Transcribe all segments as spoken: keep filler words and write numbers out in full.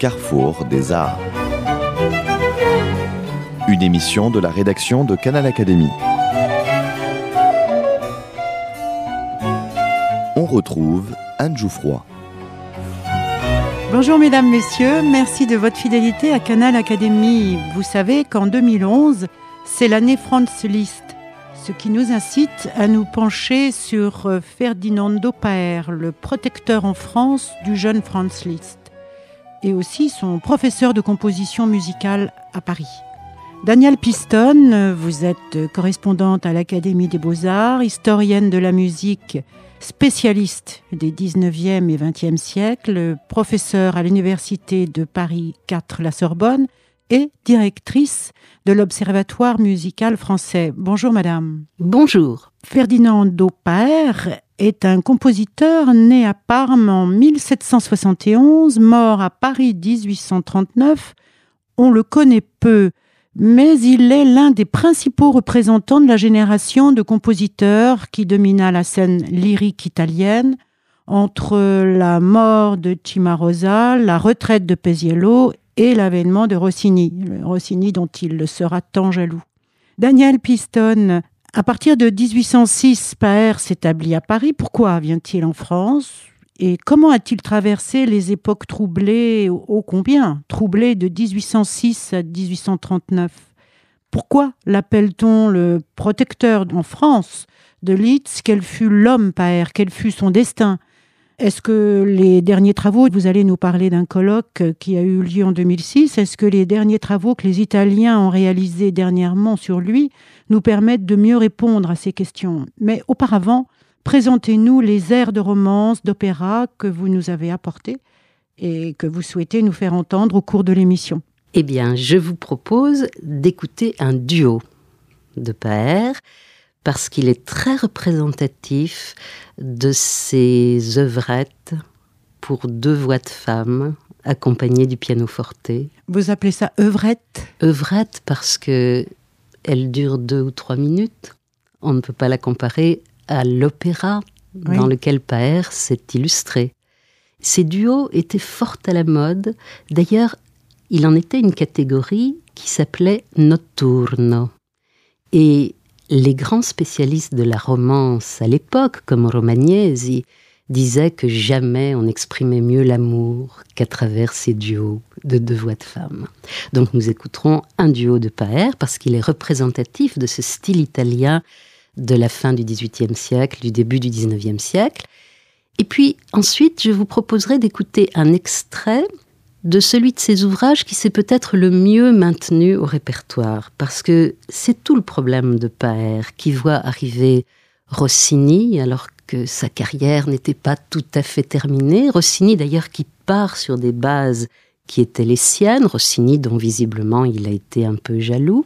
carrefour des arts. Une émission de la rédaction de Canal Académie. On retrouve Anne Jouffroy. Bonjour mesdames, messieurs, merci de votre fidélité à Canal Académie. Vous savez qu'en deux mille onze, c'est l'année Franz Liszt, ce qui nous incite à nous pencher sur Ferdinando Paër, le protecteur en France du jeune Franz Liszt, et aussi son professeur de composition musicale à Paris. Danielle Piston, vous êtes correspondante à l'Académie des Beaux-Arts, historienne de la musique, spécialiste des dix-neuvième et vingtième siècles, professeure à l'Université de Paris quatre La Sorbonne et directrice de l'Observatoire musical français. Bonjour madame. Bonjour. Ferdinando Paër est un compositeur né à Parme en mille sept cent soixante et onze, mort à Paris dix-huit cent trente-neuf. On le connaît peu, mais il est l'un des principaux représentants de la génération de compositeurs qui domina la scène lyrique italienne entre la mort de Cimarosa, la retraite de Paisiello et l'avènement de Rossini, le Rossini dont il sera tant jaloux. Danielle Piston, à partir de dix-huit cent six, Paër s'établit à Paris. Pourquoi vient-il en France ? Et comment a-t-il traversé les époques troublées, ô combien, troublées de dix-huit cent six à dix-huit cent trente-neuf ? Pourquoi l'appelle-t-on le protecteur en France de Liszt ? Quel fut l'homme Paër ? Quel fut son destin ? Est-ce que les derniers travaux, vous allez nous parler d'un colloque qui a eu lieu en deux mille six, est-ce que les derniers travaux que les Italiens ont réalisés dernièrement sur lui nous permettent de mieux répondre à ces questions ? Mais auparavant, présentez-nous les airs de romance, d'opéra que vous nous avez apportés et que vous souhaitez nous faire entendre au cours de l'émission. Eh bien, je vous propose d'écouter un duo de Paër parce qu'il est très représentatif de ses œuvrettes pour deux voix de femmes accompagnées du pianoforte. Vous appelez ça œuvrette ? Œuvrette parce que elle dure deux ou trois minutes. On ne peut pas la comparer à l'opéra oui. dans lequel Paër s'est illustré. Ces duos étaient fort à la mode. D'ailleurs, il en était une catégorie qui s'appelait notturno. Et les grands spécialistes de la romance à l'époque, comme Romagnesi, disaient que jamais on exprimait mieux l'amour qu'à travers ces duos de deux voix de femmes. Donc nous écouterons un duo de Paër parce qu'il est représentatif de ce style italien de la fin du dix-huitième siècle, du début du dix-neuvième siècle. Et puis ensuite, je vous proposerai d'écouter un extrait de celui de ses ouvrages qui s'est peut-être le mieux maintenu au répertoire, parce que c'est tout le problème de Paër, qui voit arriver Rossini, alors que sa carrière n'était pas tout à fait terminée. Rossini, d'ailleurs, qui part sur des bases qui étaient les siennes. Rossini, dont visiblement il a été un peu jaloux.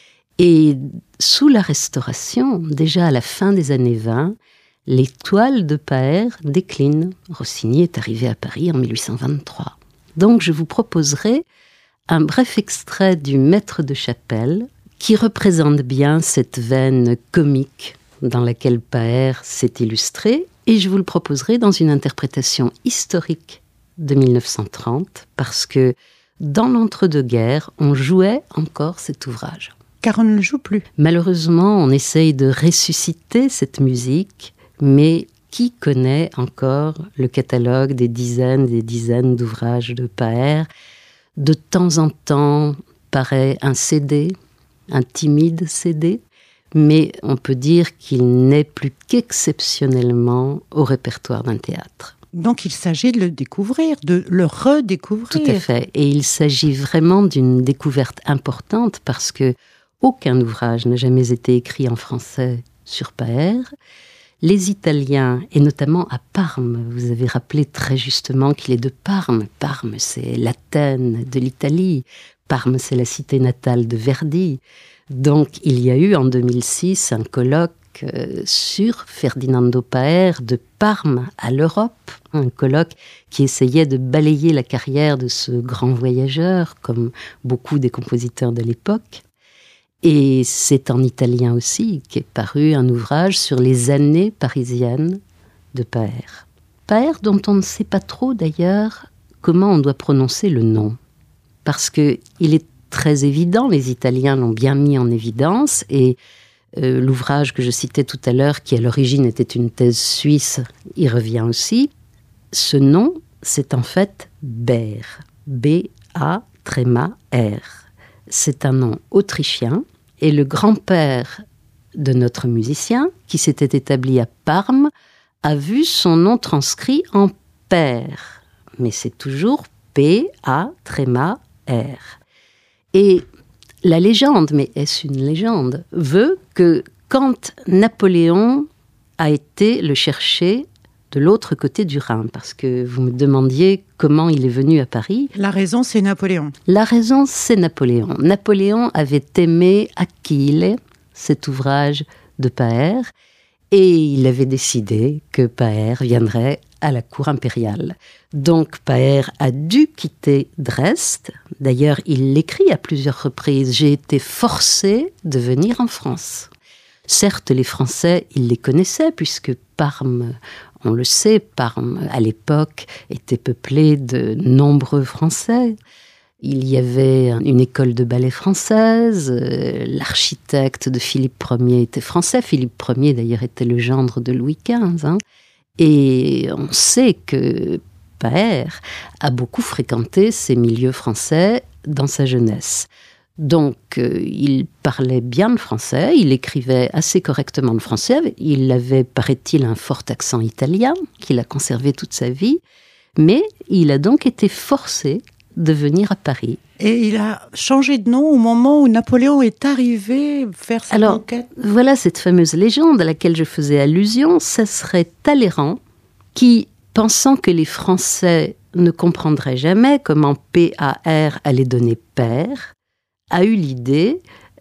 Et sous la Restauration, déjà à la fin des années vingt, les toiles de Paër déclinent. Rossini est arrivé à Paris en mille huit cent vingt-trois. Donc je vous proposerai un bref extrait du Maître de chapelle qui représente bien cette veine comique dans laquelle Paër s'est illustré, et je vous le proposerai dans une interprétation historique de mille neuf cent trente, parce que dans l'entre-deux-guerres, on jouait encore cet ouvrage. Car on ne le joue plus. Malheureusement, on essaye de ressusciter cette musique, mais qui connaît encore le catalogue des dizaines et des dizaines d'ouvrages de Paër ? De temps en temps paraît un C D, un timide C D, mais on peut dire qu'il n'est plus qu'exceptionnellement au répertoire d'un théâtre. Donc il s'agit de le découvrir, de le redécouvrir. Tout à fait, et il s'agit vraiment d'une découverte importante parce que aucun ouvrage n'a jamais été écrit en français sur Paër. Les Italiens, et notamment à Parme, vous avez rappelé très justement qu'il est de Parme. Parme, c'est l'Athènes de l'Italie. Parme, c'est la cité natale de Verdi. Donc, il y a eu en deux mille six un colloque euh, sur Ferdinando Paër de Parme à l'Europe. Un colloque qui essayait de balayer la carrière de ce grand voyageur, comme beaucoup des compositeurs de l'époque. Et c'est en italien aussi qu'est paru un ouvrage sur les années parisiennes de Paër. Paër, dont on ne sait pas trop d'ailleurs comment on doit prononcer le nom. Parce qu'il est très évident, les Italiens l'ont bien mis en évidence, et euh, l'ouvrage que je citais tout à l'heure, qui à l'origine était une thèse suisse, y revient aussi. Ce nom, c'est en fait Behr, B A tréma R. C'est un nom autrichien, et le grand-père de notre musicien, qui s'était établi à Parme, a vu son nom transcrit en Père, mais c'est toujours P A tréma R. Et la légende, mais est-ce une légende, veut que quand Napoléon a été le chercher de l'autre côté du Rhin, parce que vous me demandiez comment il est venu à Paris. La raison, c'est Napoléon. La raison, c'est Napoléon. Napoléon avait aimé Achille, cet ouvrage de Paër, et il avait décidé que Paër viendrait à la cour impériale. Donc Paër a dû quitter Dresde. D'ailleurs, il l'écrit à plusieurs reprises. J'ai été forcé de venir en France. Certes, les Français, ils les connaissaient, puisque Parme, on le sait, Parme, à l'époque, était peuplée de nombreux Français. Il y avait une école de ballet française, l'architecte de Philippe Ier était français. Philippe Ier, d'ailleurs, était le gendre de Louis quinze. Hein. Et on sait que Paër a beaucoup fréquenté ces milieux français dans sa jeunesse. Donc, euh, il parlait bien le français, il écrivait assez correctement le français, il avait, paraît-il, un fort accent italien qu'il a conservé toute sa vie, mais il a donc été forcé de venir à Paris. Et il a changé de nom au moment où Napoléon est arrivé faire sa Alors, conquête. Voilà cette fameuse légende à laquelle je faisais allusion, ça serait Talleyrand qui, pensant que les Français ne comprendraient jamais comment P A R allait donner père, a eu l'idée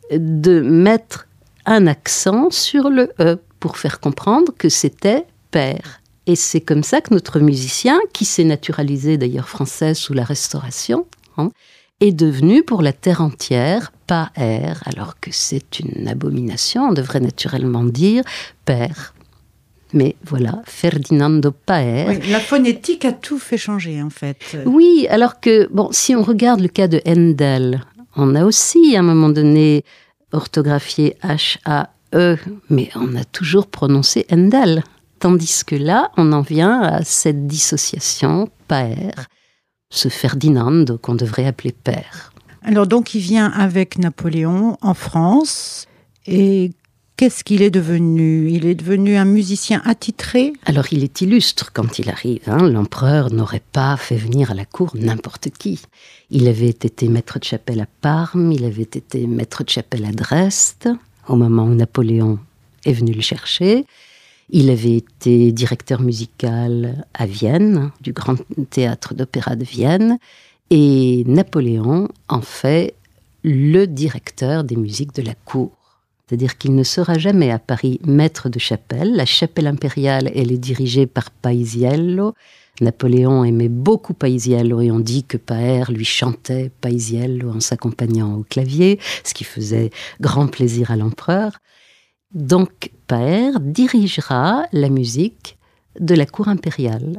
de mettre un accent sur le E pour faire comprendre que c'était père. Et c'est comme ça que notre musicien, qui s'est naturalisé d'ailleurs français sous la Restauration, hein, est devenu pour la terre entière Paër, alors que c'est une abomination, on devrait naturellement dire père. Mais voilà, Ferdinando Paër. Oui, la phonétique a tout fait changer en fait. Oui, alors que, bon, si on regarde le cas de Handel, on a aussi, à un moment donné, orthographié H A E, mais on a toujours prononcé Handel. Tandis que là, on en vient à cette dissociation, Paër, ce Ferdinando qu'on devrait appeler père. Alors donc, il vient avec Napoléon en France, et qu'est-ce qu'il est devenu ? Il est devenu un musicien attitré ? Alors, il est illustre quand il arrive. Hein. L'empereur n'aurait pas fait venir à la cour n'importe qui. Il avait été maître de chapelle à Parme, il avait été maître de chapelle à Dresde, au moment où Napoléon est venu le chercher. Il avait été directeur musical à Vienne, du Grand Théâtre d'Opéra de Vienne, et Napoléon en fait le directeur des musiques de la cour. C'est-à-dire qu'il ne sera jamais à Paris maître de chapelle. La chapelle impériale, elle est dirigée par Paisiello. Napoléon aimait beaucoup Paisiello et on dit que Paër lui chantait Paisiello en s'accompagnant au clavier, ce qui faisait grand plaisir à l'empereur. Donc Paër dirigera la musique de la cour impériale.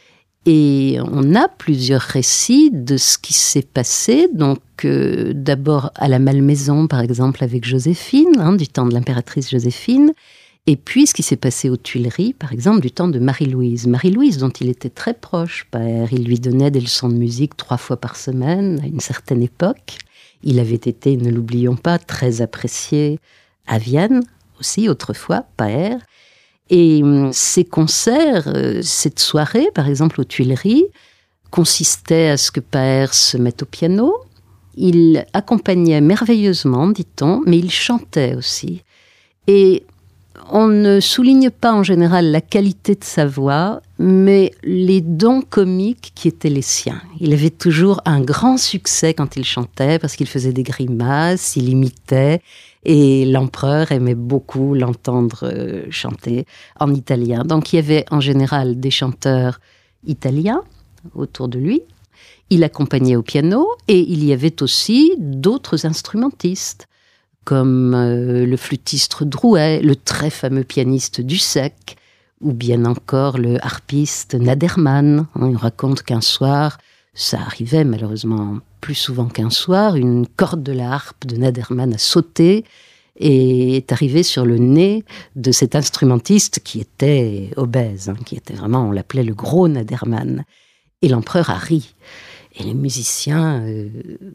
Et on a plusieurs récits de ce qui s'est passé. Donc, euh, d'abord à la Malmaison, par exemple, avec Joséphine, hein, du temps de l'impératrice Joséphine. Et puis, ce qui s'est passé aux Tuileries, par exemple, du temps de Marie-Louise. Marie-Louise, dont il était très proche, Paër. Il lui donnait des leçons de musique trois fois par semaine, à une certaine époque. Il avait été, ne l'oublions pas, très apprécié à Vienne, aussi, autrefois, Paër. Et ces concerts, cette soirée, par exemple, aux Tuileries, consistait à ce que Paër se mette au piano. Il accompagnait merveilleusement, dit-on, mais il chantait aussi. Et on ne souligne pas en général la qualité de sa voix, mais les dons comiques qui étaient les siens. Il avait toujours un grand succès quand il chantait, parce qu'il faisait des grimaces, il imitait. Et l'empereur aimait beaucoup l'entendre chanter en italien. Donc il y avait en général des chanteurs italiens autour de lui. Il accompagnait au piano et il y avait aussi d'autres instrumentistes, comme euh, le flûtiste Drouet, le très fameux pianiste Dussek, ou bien encore le harpiste Naderman. On raconte qu'un soir, Ça arrivait malheureusement plus souvent qu'un soir, une corde de la harpe de Naderman a sauté et est arrivée sur le nez de cet instrumentiste qui était obèse, hein, qui était vraiment, on l'appelait le gros Naderman. Et l'empereur a ri. Et les musiciens, euh,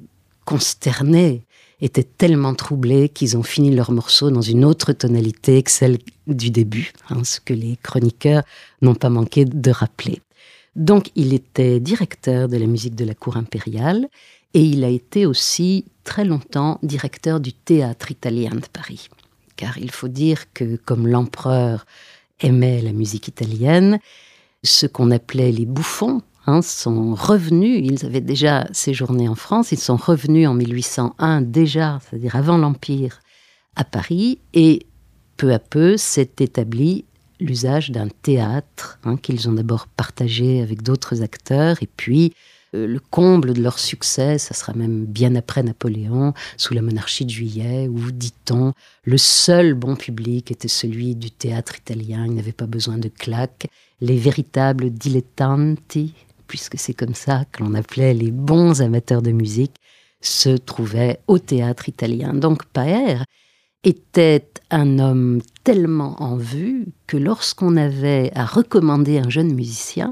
consternés, étaient tellement troublés qu'ils ont fini leur morceau dans une autre tonalité que celle du début, hein, ce que les chroniqueurs n'ont pas manqué de rappeler. Donc, il était directeur de la musique de la cour impériale et il a été aussi très longtemps directeur du théâtre italien de Paris. Car il faut dire que, comme l'empereur aimait la musique italienne, ce qu'on appelait les bouffons, Hein, sont revenus, ils avaient déjà séjourné en France, ils sont revenus en mille huit cent un déjà, c'est-à-dire avant l'Empire, à Paris, et peu à peu s'est établi l'usage d'un théâtre hein, qu'ils ont d'abord partagé avec d'autres acteurs, et puis euh, le comble de leur succès, ça sera même bien après Napoléon, sous la monarchie de Juillet, où, dit-on, le seul bon public était celui du théâtre italien, il n'avait pas besoin de claques, les véritables dilettanti, puisque c'est comme ça que l'on appelait les bons amateurs de musique, se trouvaient au théâtre italien. Donc Paër était un homme tellement en vue que lorsqu'on avait à recommander un jeune musicien,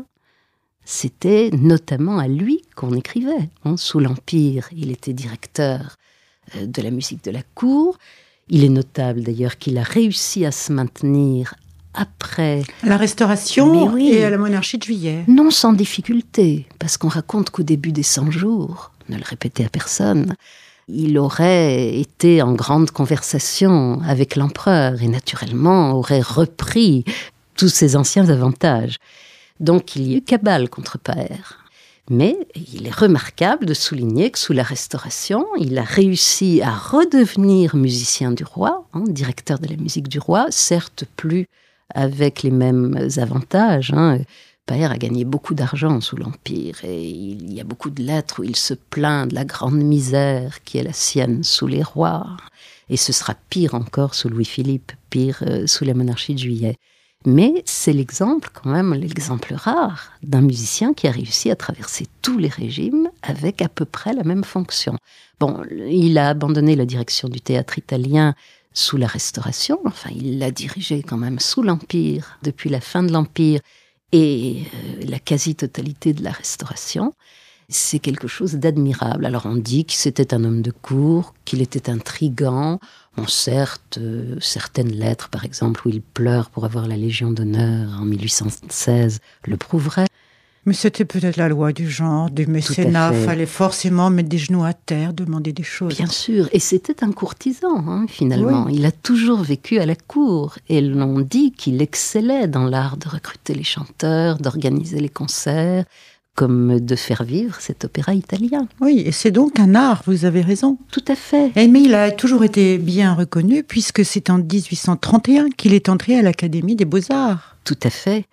c'était notamment à lui qu'on écrivait. Hein. Sous l'Empire, il était directeur de la musique de la cour. Il est notable d'ailleurs qu'il a réussi à se maintenir après la Restauration oui, et à la monarchie de Juillet. Non sans difficulté, parce qu'on raconte qu'au début des Cent-Jours, ne le répétez à personne, il aurait été en grande conversation avec l'empereur et naturellement aurait repris tous ses anciens avantages. Donc il y a eu cabale contre Paër. Mais il est remarquable de souligner que sous la Restauration, il a réussi à redevenir musicien du roi, hein, directeur de la musique du roi, certes plus avec les mêmes avantages. Hein. Paër a gagné beaucoup d'argent sous l'Empire et il y a beaucoup de lettres où il se plaint de la grande misère qui est la sienne sous les rois. Et ce sera pire encore sous Louis-Philippe, pire euh, sous la monarchie de Juillet. Mais c'est l'exemple, quand même, l'exemple rare d'un musicien qui a réussi à traverser tous les régimes avec à peu près la même fonction. Bon, il a abandonné la direction du théâtre italien sous la Restauration, enfin il l'a dirigé quand même sous l'Empire, depuis la fin de l'Empire et euh, la quasi-totalité de la Restauration. C'est quelque chose d'admirable. Alors on dit que c'était un homme de cour, qu'il était intrigant. Bon, certes, euh, certaines lettres, par exemple, où il pleure pour avoir la Légion d'honneur en mille huit cent seize, le prouveraient. Mais c'était peut-être la loi du genre, du mécénat. Il fallait forcément mettre des genoux à terre, demander des choses. Bien sûr, et c'était un courtisan, hein, finalement. Oui. Il a toujours vécu à la cour. Et l'on dit qu'il excellait dans l'art de recruter les chanteurs, d'organiser les concerts, comme de faire vivre cet opéra italien. Oui, et c'est donc un art, vous avez raison. Tout à fait. Et mais il a toujours été bien reconnu, puisque c'est en dix-huit cent trente et un qu'il est entré à l'Académie des Beaux-Arts. Tout à fait.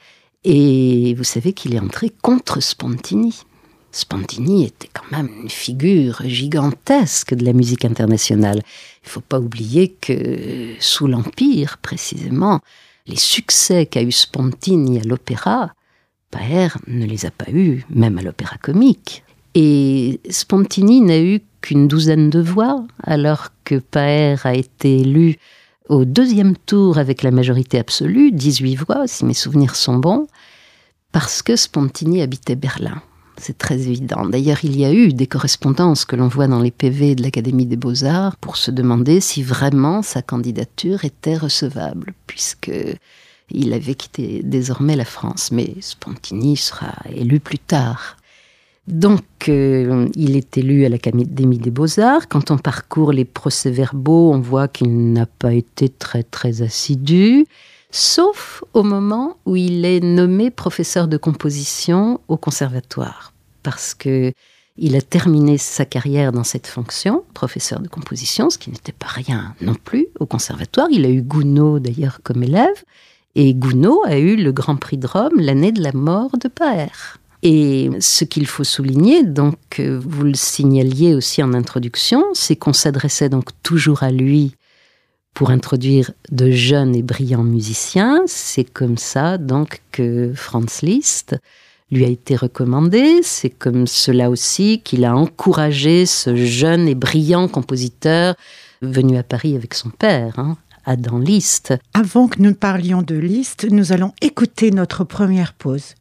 Et vous savez qu'il est entré contre Spontini. Spontini était quand même une figure gigantesque de la musique internationale. Il ne faut pas oublier que sous l'Empire, précisément, les succès qu'a eu Spontini à l'opéra, Paër ne les a pas eus, même à l'opéra comique. Et Spontini n'a eu qu'une douzaine de voix, alors que Paër a été élu au deuxième tour avec la majorité absolue, dix-huit voix, si mes souvenirs sont bons, parce que Spontini habitait Berlin. C'est très évident. D'ailleurs, il y a eu des correspondances que l'on voit dans les P V de l'Académie des Beaux-Arts pour se demander si vraiment sa candidature était recevable, puisqu'il avait quitté désormais la France. Mais Spontini sera élu plus tard. Donc, euh, il est élu à l'Académie des Beaux-Arts. Quand on parcourt les procès-verbaux, on voit qu'il n'a pas été très, très assidu, sauf au moment où il est nommé professeur de composition au conservatoire, parce que il a terminé sa carrière dans cette fonction, professeur de composition, ce qui n'était pas rien non plus au conservatoire. Il a eu Gounod d'ailleurs comme élève, et Gounod a eu le Grand Prix de Rome l'année de la mort de Paër. Et ce qu'il faut souligner, donc vous le signaliez aussi en introduction, c'est qu'on s'adressait donc toujours à lui pour introduire de jeunes et brillants musiciens. C'est comme ça donc que Franz Liszt lui a été recommandé. C'est comme cela aussi qu'il a encouragé ce jeune et brillant compositeur venu à Paris avec son père, hein, Adam Liszt. Avant que nous ne parlions de Liszt, nous allons écouter notre première pause.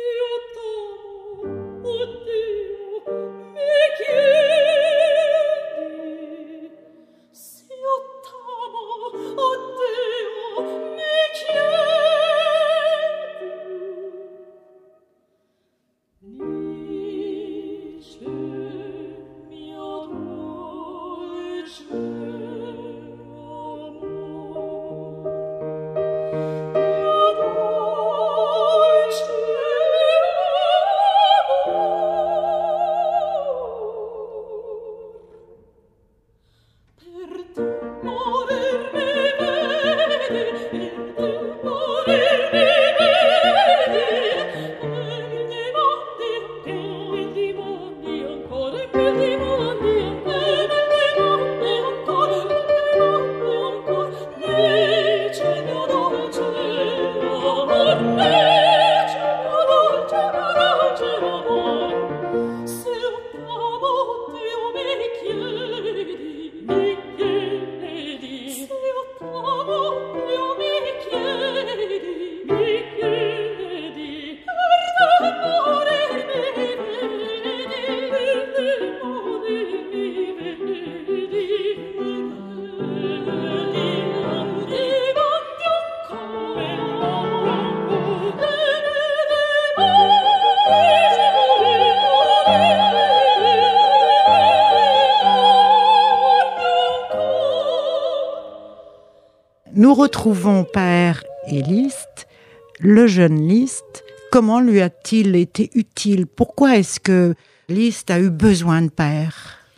Nous retrouvons Paër et Liszt, le jeune Liszt. Comment lui a-t-il été utile? Pourquoi est-ce que Liszt a eu besoin de Paër?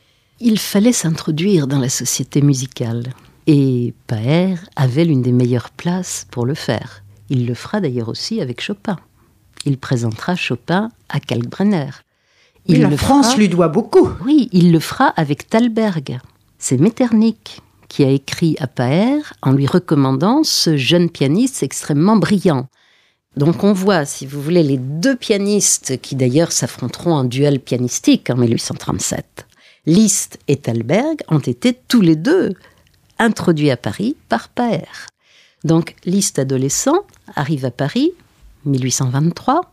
Il fallait s'introduire dans la société musicale. Et Paër avait l'une des meilleures places pour le faire. Il le fera d'ailleurs aussi avec Chopin. Il présentera Chopin à Kalkbrenner. Il oui, la le France fera... lui doit beaucoup. Oui, il le fera avec Thalberg. C'est Metternich qui a écrit à Paër en lui recommandant ce jeune pianiste extrêmement brillant. Donc on voit, si vous voulez, les deux pianistes qui d'ailleurs s'affronteront en duel pianistique en dix-huit cent trente-sept. Liszt et Thalberg ont été tous les deux introduits à Paris par Paër. Donc Liszt adolescent arrive à Paris, dix-huit cent vingt-trois,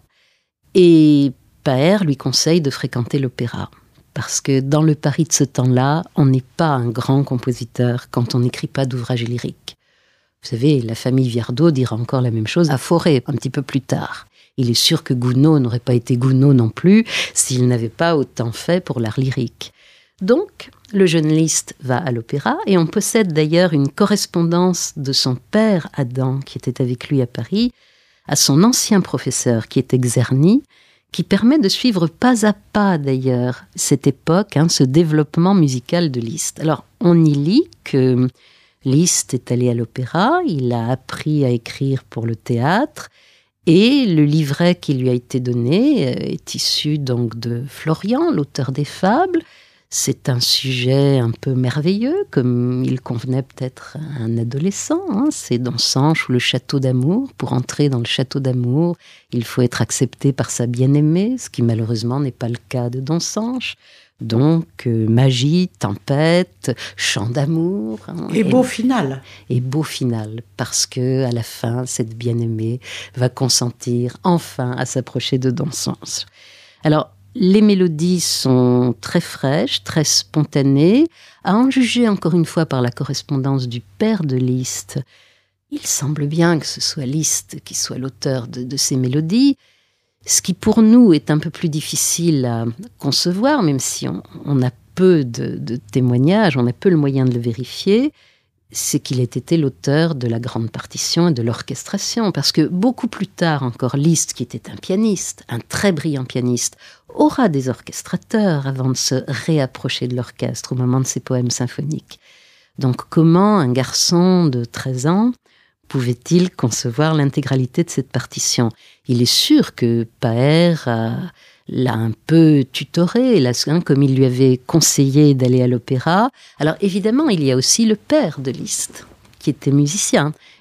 et Paër lui conseille de fréquenter l'opéra. Parce que dans le Paris de ce temps-là, on n'est pas un grand compositeur quand on n'écrit pas d'ouvrages lyriques. Vous savez, la famille Viardot dira encore la même chose à Fauré, un petit peu plus tard. Il est sûr que Gounod n'aurait pas été Gounod non plus s'il n'avait pas autant fait pour l'art lyrique. Donc, le jeune Liszt va à l'opéra, et on possède d'ailleurs une correspondance de son père Adam, qui était avec lui à Paris, à son ancien professeur, qui était Czerny, qui permet de suivre pas à pas d'ailleurs cette époque, hein, ce développement musical de Liszt. Alors, on y lit que Liszt est allé à l'opéra, il a appris à écrire pour le théâtre, et le livret qui lui a été donné est issu donc de Florian, l'auteur des fables. C'est un sujet un peu merveilleux, comme il convenait peut-être à un adolescent. Hein. C'est dans Sanche ou le château d'amour. Pour entrer dans le château d'amour, il faut être accepté par sa bien-aimée, ce qui malheureusement n'est pas le cas de Don Sanche. Donc, euh, magie, tempête, chant d'amour. Hein, et, et beau final. Et beau final, parce que à la fin, cette bien-aimée va consentir enfin à s'approcher de Don Sanche. Alors, les mélodies sont très fraîches, très spontanées. À en juger encore une fois par la correspondance du père de Liszt, il semble bien que ce soit Liszt qui soit l'auteur de, de ces mélodies. Ce qui pour nous est un peu plus difficile à concevoir, même si on, on a peu de, de témoignages, on a peu le moyen de le vérifier, c'est qu'il ait été l'auteur de la grande partition et de l'orchestration. Parce que beaucoup plus tard encore, Liszt, qui était un pianiste, un très brillant pianiste, aura des orchestrateurs avant de se réapprocher de l'orchestre au moment de ses poèmes symphoniques. Donc comment un garçon de treize ans pouvait-il concevoir l'intégralité de cette partition? Il est sûr que Paër a, l'a un peu tutoré, là, comme il lui avait conseillé d'aller à l'opéra. Alors évidemment, il y a aussi le père de Liszt, qui était musicien.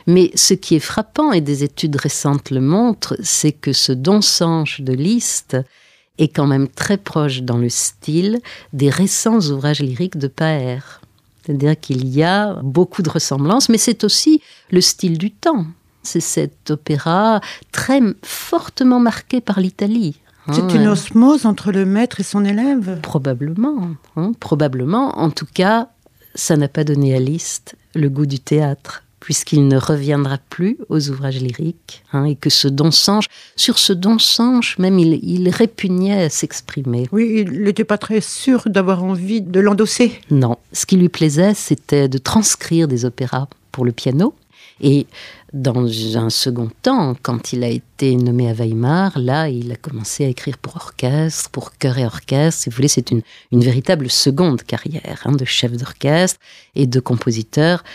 Mais ce qui est frappant, et des études récentes le montrent, c'est que ce Don Sanche de Liszt est quand même très proche dans le style des récents ouvrages lyriques de Paër. C'est-à-dire qu'il y a beaucoup de ressemblances, mais c'est aussi le style du temps. C'est cet opéra très fortement marqué par l'Italie. C'est hein, une osmose entre le maître et son élève ? Probablement, hein, probablement. En tout cas, ça n'a pas donné à Liszt le goût du théâtre, puisqu'il ne reviendra plus aux ouvrages lyriques, hein, et que ce Don Sanche, sur ce Don Sanche, même il, il répugnait à s'exprimer. Oui, il n'était pas très sûr d'avoir envie de l'endosser. Non, ce qui lui plaisait, c'était de transcrire des opéras pour le piano. Et dans un second temps, quand il a été nommé à Weimar, là, il a commencé à écrire pour orchestre, pour chœur et orchestre. Si vous voulez, c'est une, une véritable seconde carrière, hein, de chef d'orchestre et de compositeur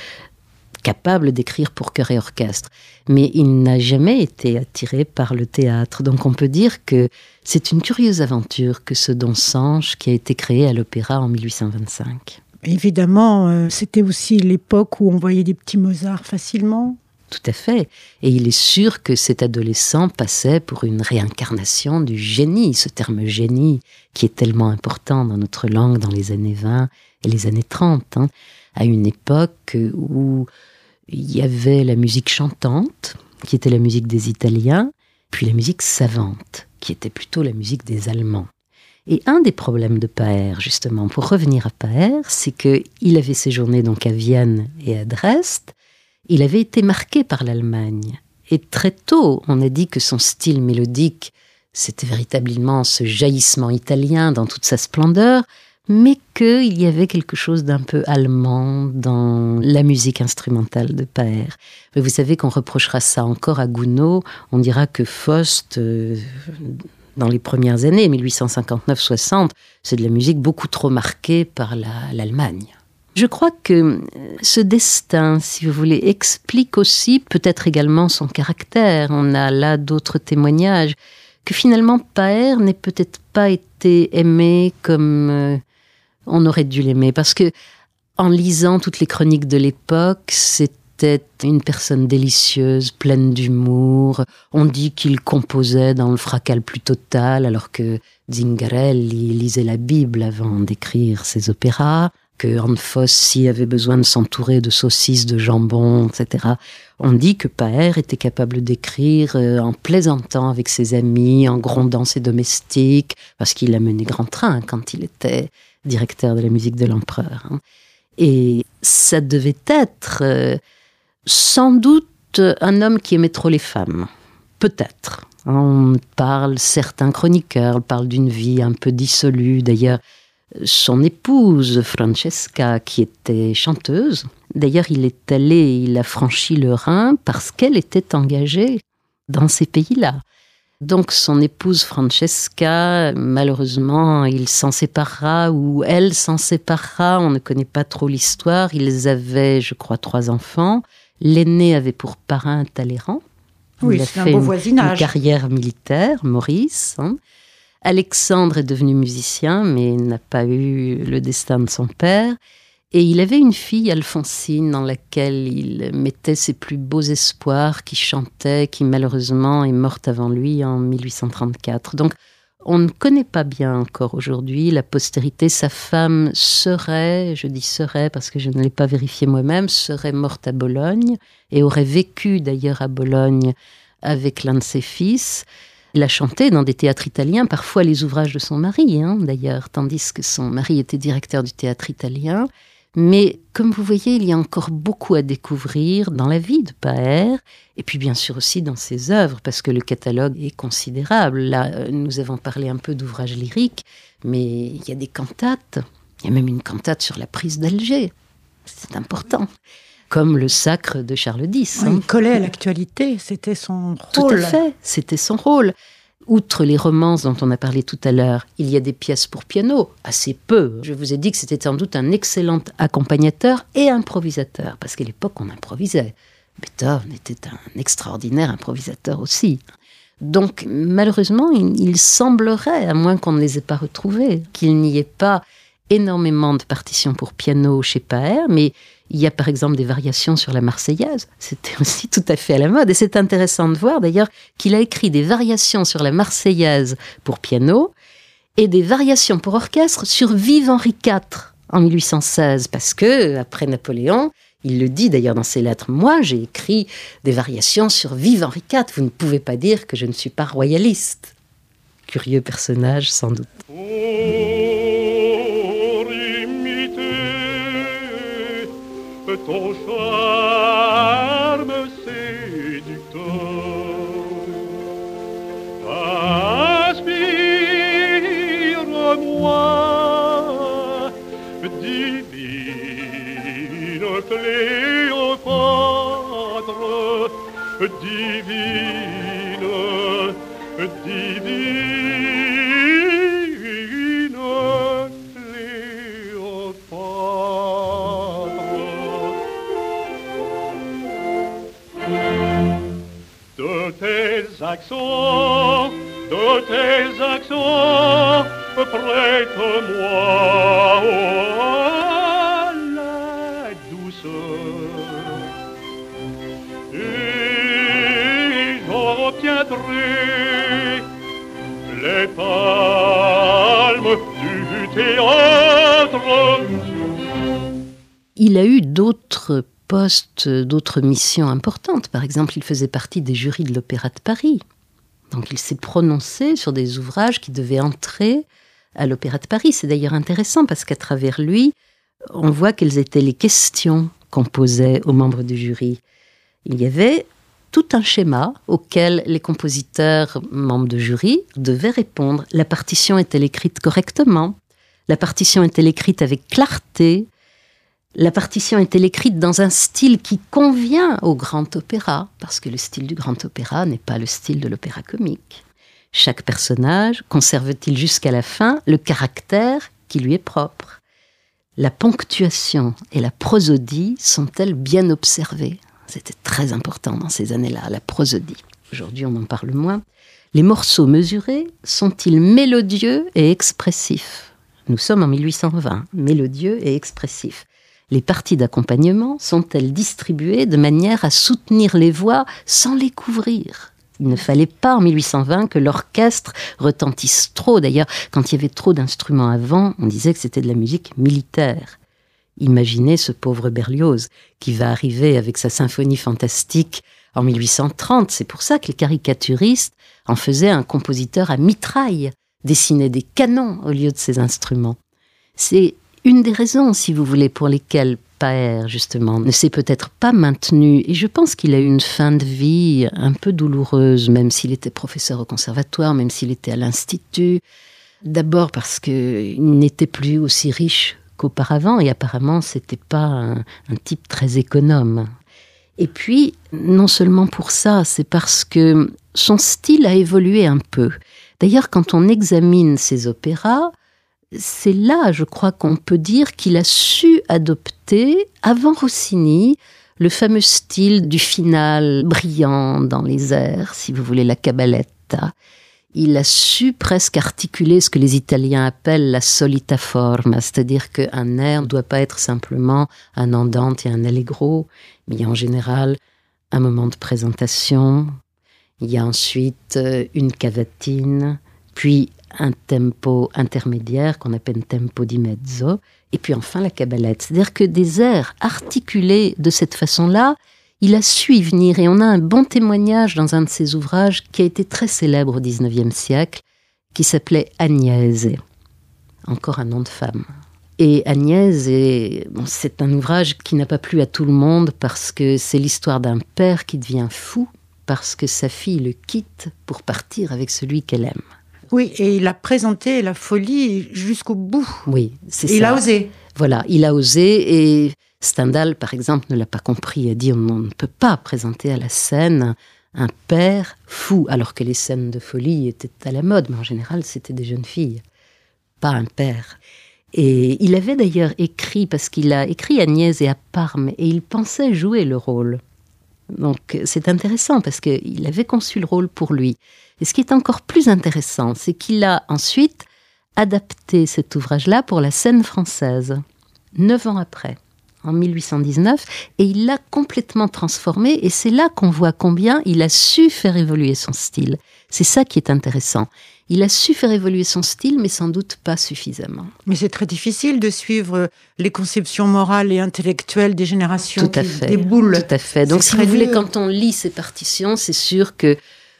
capable d'écrire pour chœur et orchestre. Mais il n'a jamais été attiré par le théâtre. Donc on peut dire que c'est une curieuse aventure que ce Don Sanche qui a été créé à l'opéra en mille huit cent vingt-cinq. Évidemment, euh, c'était aussi l'époque où on voyait des petits Mozart facilement. Tout à fait. Et il est sûr que cet adolescent passait pour une réincarnation du génie, ce terme génie qui est tellement important dans notre langue dans les années vingt et les années trente, hein, à une époque où il y avait la musique chantante, qui était la musique des Italiens, puis la musique savante, qui était plutôt la musique des Allemands. Et un des problèmes de Paër, justement, pour revenir à Paër, c'est qu'il avait séjourné donc à Vienne et à Dresde. Il avait été marqué par l'Allemagne. Et très tôt, on a dit que son style mélodique, c'était véritablement ce jaillissement italien dans toute sa splendeur, mais qu'il y avait quelque chose d'un peu allemand dans la musique instrumentale de Paër. Mais vous savez qu'on reprochera ça encore à Gounod. On dira que Faust... Euh, dans les premières années, mille huit cent cinquante-neuf soixante, c'est de la musique beaucoup trop marquée par la, l'Allemagne. Je crois que ce destin, si vous voulez, explique aussi peut-être également son caractère. On a là d'autres témoignages, que finalement Paër n'ait peut-être pas été aimé comme on aurait dû l'aimer. Parce que en lisant toutes les chroniques de l'époque, c'est C'était une personne délicieuse, pleine d'humour. On dit qu'il composait dans le fracas le plus total, alors que Zingarelli lisait la Bible avant d'écrire ses opéras, que Anfossi avait besoin de s'entourer de saucisses, de jambon, et cetera. On dit que Paër était capable d'écrire en plaisantant avec ses amis, en grondant ses domestiques, parce qu'il a mené grand train quand il était directeur de la musique de l'empereur. Et ça devait être... Euh, Sans doute un homme qui aimait trop les femmes. Peut-être. On parle, certains chroniqueurs parlent d'une vie un peu dissolue. D'ailleurs, son épouse, Francesca, qui était chanteuse, d'ailleurs, il est allé, il a franchi le Rhin parce qu'elle était engagée dans ces pays-là. Donc, son épouse Francesca, malheureusement, il s'en séparera, ou elle s'en séparera, on ne connaît pas trop l'histoire. Ils avaient, je crois, trois enfants. L'aîné avait pour parrain Talleyrand. Oui, il a c'est fait un beau une, voisinage. Une carrière militaire, Maurice. Hein. Alexandre est devenu musicien, mais n'a pas eu le destin de son père. Et il avait une fille, Alphonsine, dans laquelle il mettait ses plus beaux espoirs, qui chantait, qui malheureusement est morte avant lui en mille huit cent trente-quatre. Donc, on ne connaît pas bien encore aujourd'hui la postérité. Sa femme serait, je dis serait parce que je ne l'ai pas vérifié moi-même, serait morte à Bologne et aurait vécu d'ailleurs à Bologne avec l'un de ses fils. Elle a chanté dans des théâtres italiens, parfois les ouvrages de son mari, hein, d'ailleurs, tandis que son mari était directeur du théâtre italien. Mais comme vous voyez, il y a encore beaucoup à découvrir dans la vie de Paër, et puis bien sûr aussi dans ses œuvres, parce que le catalogue est considérable. Là, nous avons parlé un peu d'ouvrages lyriques, mais il y a des cantates. Il y a même une cantate sur la prise d'Alger. C'est important. Comme le Sacre de Charles X. Oui, hein. Il collait à l'actualité, c'était son rôle. Tout à fait, c'était son rôle. Outre les romances dont on a parlé tout à l'heure, il y a des pièces pour piano, assez peu. Je vous ai dit que c'était sans doute un excellent accompagnateur et improvisateur, parce qu'à l'époque, on improvisait. Beethoven était un extraordinaire improvisateur aussi. Donc, malheureusement, il, il semblerait, à moins qu'on ne les ait pas retrouvés, qu'il n'y ait pas énormément de partitions pour piano chez Paër, mais il y a par exemple des variations sur la Marseillaise. C'était aussi tout à fait à la mode. Et c'est intéressant de voir d'ailleurs qu'il a écrit des variations sur la Marseillaise pour piano et des variations pour orchestre sur Vive Henri quatre en mille huit cent seize. Parce que, après Napoléon, il le dit d'ailleurs dans ses lettres, moi j'ai écrit des variations sur Vive Henri quatre. Vous ne pouvez pas dire que je ne suis pas royaliste. Curieux personnage sans doute. Ton charme séducteur, inspire-moi, divine Cléopâtre, divine, divine. De tes accents, de tes accents, prête-moi oh, la douceur. Et j'obtiendrai les palmes du théâtre. Il a eu d'autres postes, d'autres missions importantes. Par exemple, il faisait partie des jurys de l'Opéra de Paris. Donc il s'est prononcé sur des ouvrages qui devaient entrer à l'Opéra de Paris. C'est d'ailleurs intéressant parce qu'à travers lui, on voit quelles étaient les questions qu'on posait aux membres du jury. Il y avait tout un schéma auquel les compositeurs, membres de jury, devaient répondre. La partition est-elle écrite correctement ? La partition est-elle écrite avec clarté ? La partition est-elle écrite dans un style qui convient au grand opéra ? Parce que le style du grand opéra n'est pas le style de l'opéra comique. Chaque personnage conserve-t-il jusqu'à la fin le caractère qui lui est propre ? La ponctuation et la prosodie sont-elles bien observées ? C'était très important dans ces années-là, la prosodie. Aujourd'hui, on en parle moins. Les morceaux mesurés sont-ils mélodieux et expressifs ? Nous sommes en mille huit cent vingt, mélodieux et expressifs. Les parties d'accompagnement sont-elles distribuées de manière à soutenir les voix sans les couvrir ? Il ne fallait pas en mille huit cent vingt que l'orchestre retentisse trop. D'ailleurs, quand il y avait trop d'instruments avant, on disait que c'était de la musique militaire. Imaginez ce pauvre Berlioz qui va arriver avec sa symphonie fantastique en mille huit cent trente. C'est pour ça que les caricaturistes en faisaient un compositeur à mitraille, dessinaient des canons au lieu de ces instruments. C'est une des raisons, si vous voulez, pour lesquelles Paër, justement, ne s'est peut-être pas maintenu. Et je pense qu'il a eu une fin de vie un peu douloureuse, même s'il était professeur au conservatoire, même s'il était à l'Institut. D'abord parce qu'il n'était plus aussi riche qu'auparavant, et apparemment, c'était pas un, un type très économe. Et puis, non seulement pour ça, c'est parce que son style a évolué un peu. D'ailleurs, quand on examine ses opéras, c'est là, je crois, qu'on peut dire qu'il a su adopter, avant Rossini, le fameux style du finale brillant dans les airs, si vous voulez, la cabaletta. Il a su presque articuler ce que les Italiens appellent la solita forma, c'est-à-dire qu'un air ne doit pas être simplement un andante et un allegro, mais il y a en général un moment de présentation, il y a ensuite une cavatine, puis un tempo intermédiaire qu'on appelle tempo di mezzo, et puis enfin la cabalette. C'est-à-dire que des airs articulés de cette façon-là, il a su y venir, et on a un bon témoignage dans un de ses ouvrages qui a été très célèbre au dix-neuvième siècle, qui s'appelait Agnese, encore un nom de femme. Et Agnese, est, bon, c'est un ouvrage qui n'a pas plu à tout le monde parce que c'est l'histoire d'un père qui devient fou parce que sa fille le quitte pour partir avec celui qu'elle aime. Oui, et il a présenté la folie jusqu'au bout. Oui, c'est ça. Il a osé. Voilà, il a osé, et Stendhal, par exemple, ne l'a pas compris. Il a dit, on ne peut pas présenter à la scène un père fou, alors que les scènes de folie étaient à la mode, mais en général, c'était des jeunes filles, pas un père. Et il avait d'ailleurs écrit, parce qu'il a écrit Agnese à Parme, et il pensait jouer le rôle. Donc c'est intéressant, parce qu'il avait conçu le rôle pour lui. Et ce qui est encore plus intéressant, c'est qu'il a ensuite adapté cet ouvrage-là pour la scène française, neuf ans après, en mille huit cent dix-neuf, et il l'a complètement transformé, et c'est là qu'on voit combien il a su faire évoluer son style. C'est ça qui est intéressant. Il a su faire évoluer son style, mais sans doute pas suffisamment. Mais c'est très difficile de suivre les conceptions morales et intellectuelles des générations Tout à qui fait. déboulent. Tout à fait. Donc, C'est si très vous voulez, dur. quand on lit ces partitions, c'est sûr que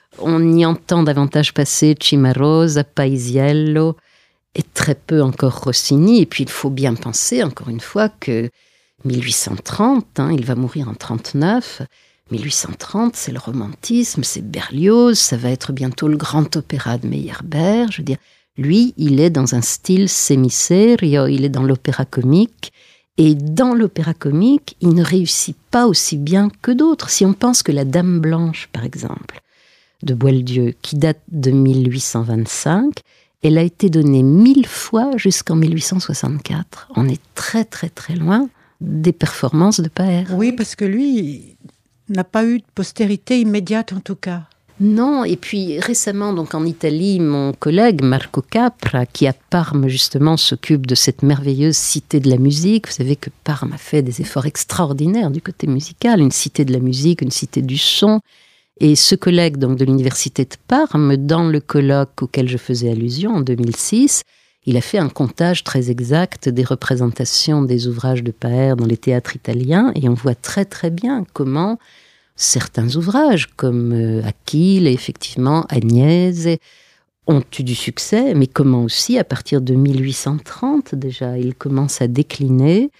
on y entend davantage passer Cimarosa, Paisiello, et très peu encore Rossini. Et puis, il faut bien penser, encore une fois, que mille huit cent trente, hein, il va mourir en trente-neuf. mille huit cent trente, c'est le romantisme, c'est Berlioz, ça va être bientôt le grand opéra de Meyerbeer. Je veux dire, lui, il est dans un style semi-serio, il est dans l'opéra comique. Et dans l'opéra comique, il ne réussit pas aussi bien que d'autres. Si on pense que La Dame Blanche, par exemple, de Boieldieu, qui date de mille huit cent vingt-cinq, elle a été donnée mille fois jusqu'en mille huit cent soixante-quatre. On est très très très loin des performances de Paër. Oui, parce que lui n'a pas eu de postérité immédiate en tout cas. Non, et puis récemment, donc en Italie, mon collègue Marco Capra, qui à Parme justement s'occupe de cette merveilleuse cité de la musique. Vous savez que Parme a fait des efforts extraordinaires du côté musical, une cité de la musique, une cité du son. Et ce collègue donc de l'université de Parme, dans le colloque auquel je faisais allusion en deux mille six, il a fait un comptage très exact des représentations des ouvrages de Paër dans les théâtres italiens, et on voit très très bien comment certains ouvrages, comme euh, Achille et effectivement Agnese, ont eu du succès, mais comment aussi, à partir de mille huit cent trente déjà, ils commencent à décliner,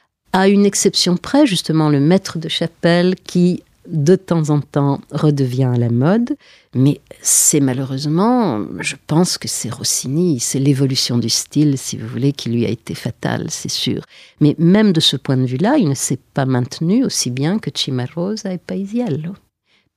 à une exception près, justement, le maître de chapelle qui, de temps en temps, redevient à la mode, mais c'est malheureusement, je pense que c'est Rossini, c'est l'évolution du style, si vous voulez, qui lui a été fatale, c'est sûr. Mais même de ce point de vue-là, il ne s'est pas maintenu aussi bien que Cimarosa et Paisiello. Pourquoi ?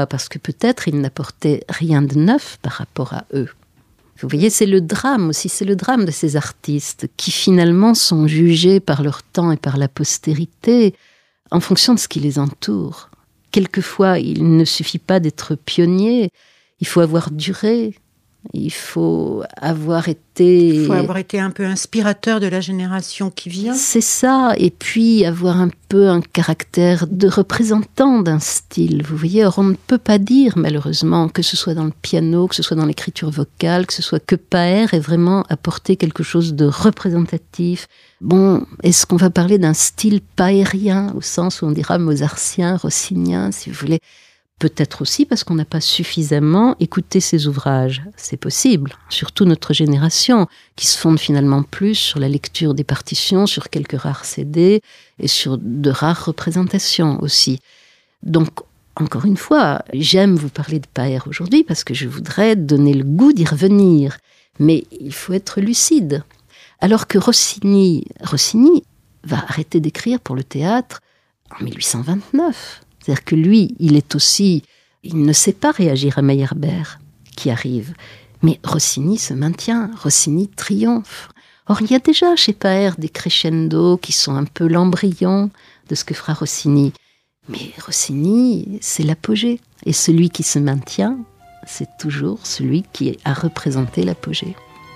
Parce que peut-être il n'apportait rien de neuf par rapport à eux. Vous voyez, c'est le drame aussi, c'est le drame de ces artistes qui finalement sont jugés par leur temps et par la postérité en fonction de ce qui les entoure. Quelquefois, il ne suffit pas d'être pionnier, il faut avoir duré, il faut avoir été... Il faut avoir été un peu inspirateur de la génération qui vient. C'est ça, et puis avoir un peu un caractère de représentant d'un style, vous voyez. Or, on ne peut pas dire, malheureusement, que ce soit dans le piano, que ce soit dans l'écriture vocale, que ce soit que Paër ait vraiment apporté quelque chose de représentatif. Bon, est-ce qu'on va parler d'un style paérien, au sens où on dira mozartien, rossinien, si vous voulez ? Peut-être aussi parce qu'on n'a pas suffisamment écouté ces ouvrages. C'est possible, surtout notre génération, qui se fonde finalement plus sur la lecture des partitions, sur quelques rares C D et sur de rares représentations aussi. Donc, encore une fois, j'aime vous parler de Paër aujourd'hui parce que je voudrais donner le goût d'y revenir. Mais il faut être lucide. Alors que Rossini, Rossini va arrêter d'écrire pour le théâtre en mille huit cent vingt-neuf. C'est-à-dire que lui, il est aussi... Il ne sait pas réagir à Meyerbeer, qui arrive. Mais Rossini se maintient, Rossini triomphe. Or, il y a déjà chez Paër des crescendo qui sont un peu l'embryon de ce que fera Rossini. Mais Rossini, c'est l'apogée. Et celui qui se maintient, c'est toujours celui qui a représenté l'apogée.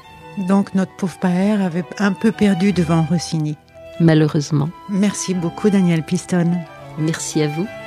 Donc notre pauvre Paër avait un peu perdu devant Rossini. Malheureusement. Merci beaucoup Daniel Piston. Merci à vous.